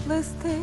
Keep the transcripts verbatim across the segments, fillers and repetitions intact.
листи,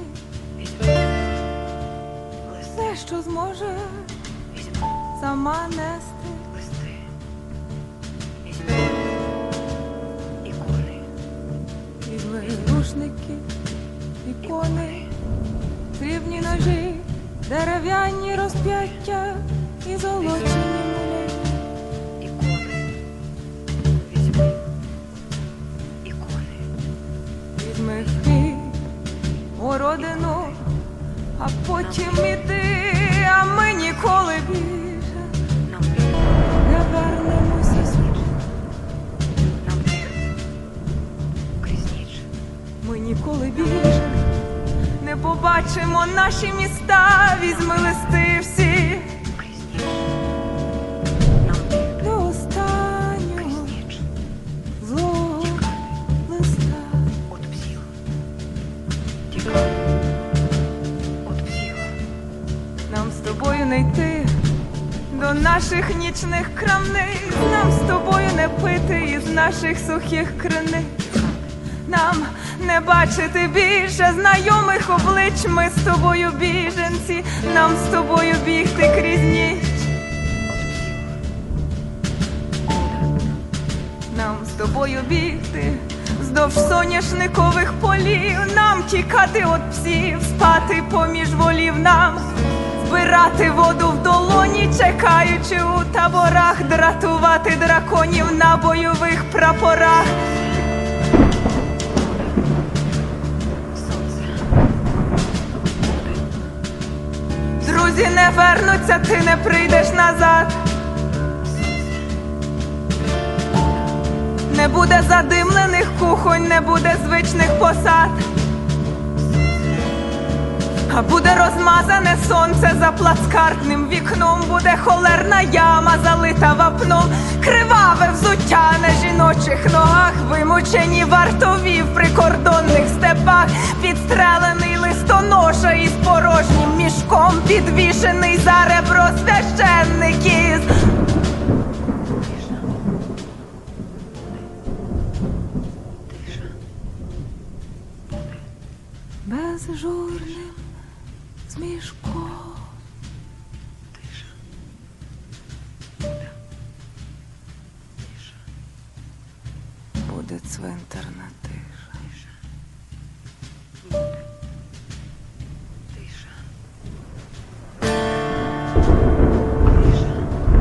все, що зможе сама нести. Листи, візьми ікони, Візьми рушники, ікони, срібні ножі, дерев'яні розп'яття і золочені мулі. ікони, візьми ікони, Візьми хліб, городину, а потім іди, а ми ніколи більше нам вір, не вернемося сюди. нам вір, крізь ніч, Ми ніколи більше не побачимо наші міста. Візьми листи всі крізь ніч, нам вір, до останнього крізь ніч, злого листа. от псів, тікай, от псів, Нам з тобою не йти до наших нічних крамниць, нам з тобою не пити із наших сухих криниць, нам не бачити більше знайомих облич. Ми з тобою біженці, нам з тобою бігти крізь ніч. Нам з тобою бігти вздовж соняшникових полів, нам тікати от псів, спати поміж волів, нам збирати воду в долоні, чекаючи у таборах, дратувати драконів на бойових прапорах. сонце, Друзі не вернуться, ти не прийдеш назад. Не буде задимлених кухонь, не буде звичних посад, а буде розмазане сонце за плацкартним вікном, буде холерна яма, залита вапном, криваве взуття на жіночих ногах, вимучені вартові в прикордонних степах, підстрелений листоноша із порожнім мішком, підвішений за ребро священник із... тиша, безжурним змішком. тиша, тиша, Буде цвинтарна тиша. тиша, буде, тиша, тиша,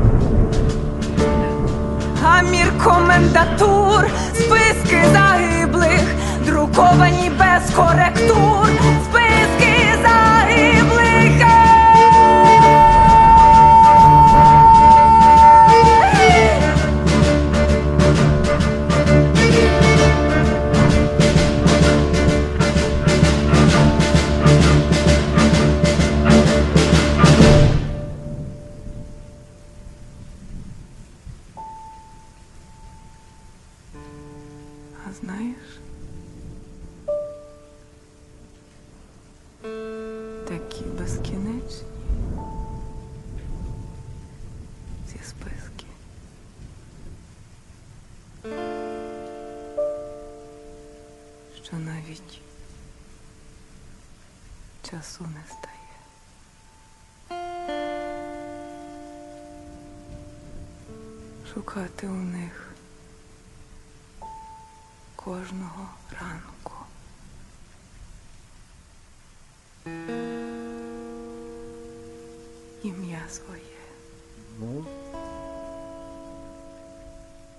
Гамір комендатур, списки загиблих, друковані без коректур, списки загиблих. А знаєш, такі безкінечні ці списки, що навіть часу не стає. Шукати у них кожного ранку ім'я своє.